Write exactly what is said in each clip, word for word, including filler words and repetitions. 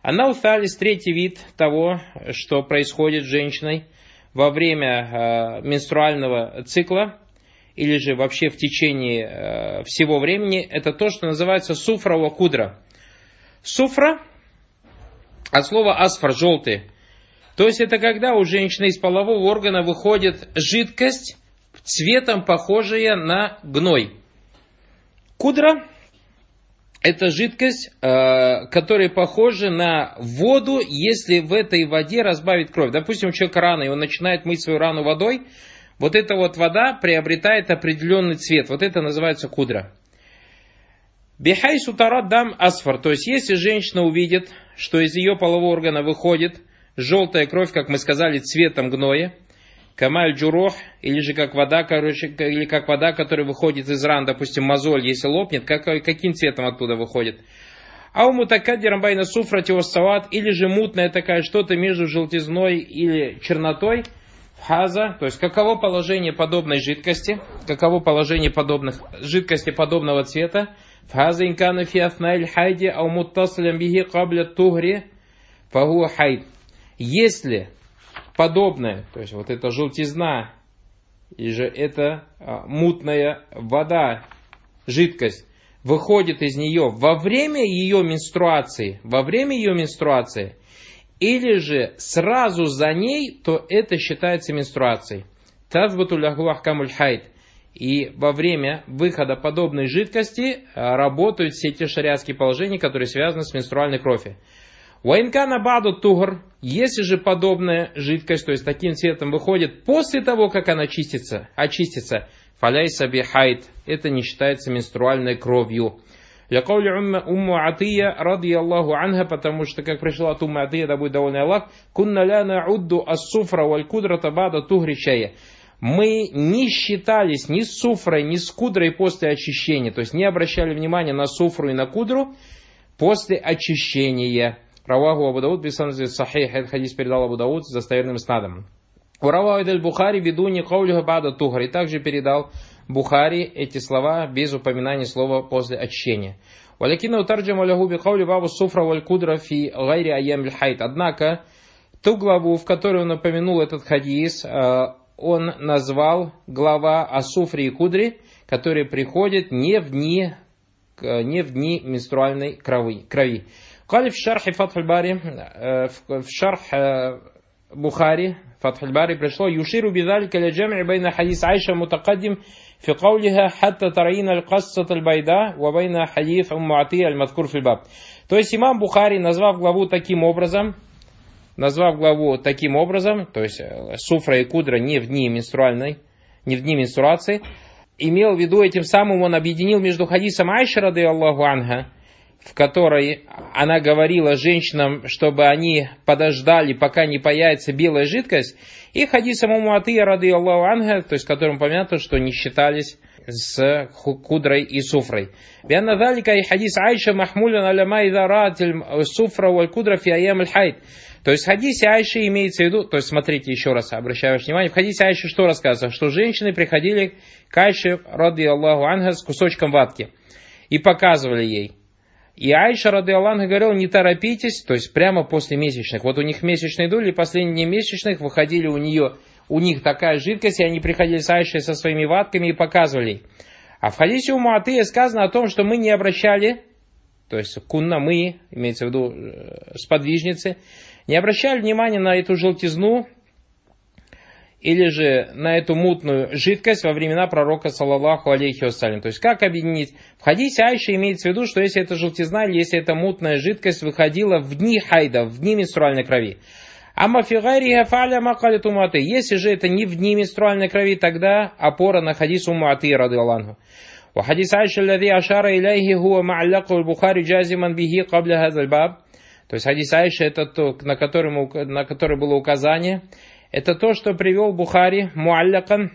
Аннауталис, третий вид того, что происходит с женщиной во время э, менструального цикла, или же вообще в течение э, всего времени, это то, что называется суфра ва кудра. Суфра от слова асфар, желтый. То есть это когда у женщины из полового органа выходит жидкость цветом похожая на гной. Кудра — это жидкость, э, которая похожа на воду, если в этой воде разбавить кровь. Допустим, у человека рана, и он начинает мыть свою рану водой, вот эта вот вода приобретает определенный цвет. Вот это называется кудра. Бихай сутарат дам асфар. То есть, если женщина увидит, что из ее полового органа выходит желтая кровь, как мы сказали, цветом гноя, камаль джурох, или же как вода, короче, или как вода, которая выходит из ран, допустим, мозоль, если лопнет, как, каким цветом оттуда выходит. А у мутакадди рамбайна суфра теоссават, или же мутная такая, что-то между желтизной или чернотой, хаза, то есть каково положение подобной жидкости, каково положение подобных жидкости подобного цвета, фаза инкана фи аснайль хайди ау муттаслям бихи кабля тугри фагу хайд. Если подобное, то есть вот эта желтизна, и же эта а, мутная вода, жидкость, выходит из нее во время ее менструации, во время ее менструации, или же сразу за ней, то это считается менструацией. Тазбату лягу ахкамуль хайд. И во время выхода подобной жидкости работают все те шариатские положения, которые связаны с менструальной кровью. Ваинкана баду тугр, если же подобная жидкость, то есть таким цветом выходит после того, как она очистится, очистится, фаляйса бихайд, это не считается менструальной кровью. Лякаули умму Атия ради Аллаху анха, потому что, как пришла от умму Атия, да будет довольный Аллах, кунна ля наудду ас-суфра валь кудрата бада тугри шая. Мы не считались ни с суфрой, ни с кудрой после очищения, то есть не обращали внимания на суфру и на кудру после очищения. Раваху Абу Дауд бисанзи сахих, этот хадис передал Абу Дауд с достоверным снадом. Ураваху идель Бухари бидуни каулиха бада тугр, и также передал Бухари эти слова без упоминания слова после очищения. Валякина утарджама лягу би каули бабу суфра валь кудра фи гайри айям хайд. Однако ту главу, в которой он упомянул этот хадис, он назвал глава о суфре и кудре, которые приходят не в дни, не в дни менструальной крови. Кали в шархе Фатхуль Бари, в шарх Бухари, Фатхуль Бари пришло, юширу бидалика ля джам'i байна хадис Айша мутакаддим фи каулиха хатта тараина аль-кассат аль-байда ва байна хадис умму Атия аль-мадкур фил баб. То есть имам Бухари, назвав главу таким образом, назвав главу таким образом, то есть суфра и кудра не в дни менструальной, не в дни менструации, имел в виду этим самым, он объединил между хадисом Айши рады Аллаху анха, в которой она говорила женщинам, чтобы они подождали, пока не появится белая жидкость, и хадисом умму Атия рады Аллаху анха, то есть в котором помянуто, что не считались с кудрой и суфрой. Бианна залика и хадис Айша махмулян аляма ида раатиль суфра валь кудра фи аям аль хайд. То есть в хадисе Айши имеется в виду, то есть смотрите еще раз, обращаю ваше внимание, в хадисе Айши что рассказывается? Что женщины приходили к Айше рады Аллаху анха с кусочком ватки и показывали ей. И Айша рады Аллаху анха говорила, не торопитесь, то есть прямо после месячных. Вот у них месячные дули, последние месячных выходили у нее, у них такая жидкость, и они приходили с Айшей со своими ватками и показывали. А в хадисе умму Атия сказано о том, что мы не обращали, то есть кунна мы, имеется в виду сподвижницы, не обращали внимания на эту желтизну или же на эту мутную жидкость во времена пророка саллаллаху алейхи вассалям. То есть как объединить? В хадисе Айши имеется в виду, что если эта желтизна или если эта мутная жидкость выходила в дни хайда, в дни менструальной крови. Амма фи гайриха фа'ля ма калит умму Атия. Если же это не в дни менструальной крови, тогда опора на хадис умму Атия радиллаху анху. Ва хадис Айши аллади ашара илейхи хуа ма'аллаку аль-Бухари джазиман бихи кабля хазаль баб. То есть хадис Айши, это то, на который, на который было указание, это то, что привел Бухари муаллакан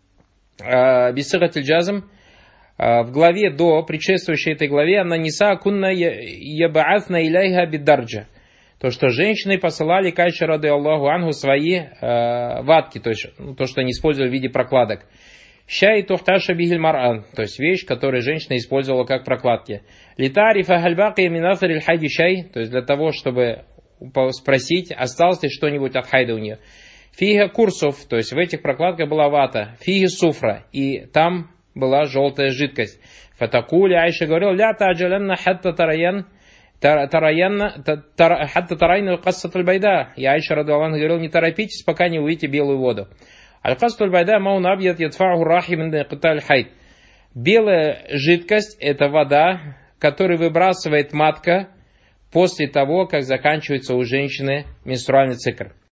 бисигатиль джазм в главе до, предшествующей этой главе, аннаниса кунна ябаатна иляйха биддарджа. То, что женщины посылали к Айше рады Аллаху анху свои э, ватки, то есть то, что они использовали в виде прокладок. Шай тухташа бихиль мар'ан, то есть вещь, которую женщина использовала как прокладки. Литарифа хальбаки минасариль хайди шай, то есть для того, чтобы спросить, осталось ли что-нибудь от хайда у нее. Фига курсов, то есть в этих прокладках была вата. Фиги суфра, и там была желтая жидкость. Фатакули Айша говорил, ля таджаленна хатта тараян, тараянна, хатта тарайна кассатуль байда. И Айша радуаллаху говорил, не торопитесь, пока не увидите белую воду. Аль-кассатуль байда маун абьят ядфаху рахи мин киталь хайд. Белая жидкость – это вода, которую выбрасывает матка после того, как заканчивается у женщины менструальный цикл.